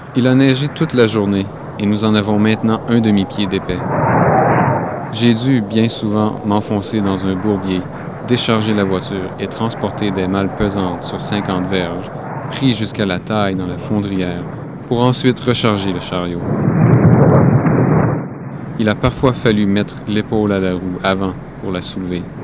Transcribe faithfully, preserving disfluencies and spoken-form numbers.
Il a neigé toute la journée, et nous en avons maintenant un demi-pied d'épais. J'ai dû, bien souvent, m'enfoncer dans un bourbier, décharger la voiture et transporter des malles pesantes sur cinquante verges, pris jusqu'à la taille dans la fondrière, pour ensuite recharger le chariot. Il a parfois fallu mettre l'épaule à la roue avant pour la soulever.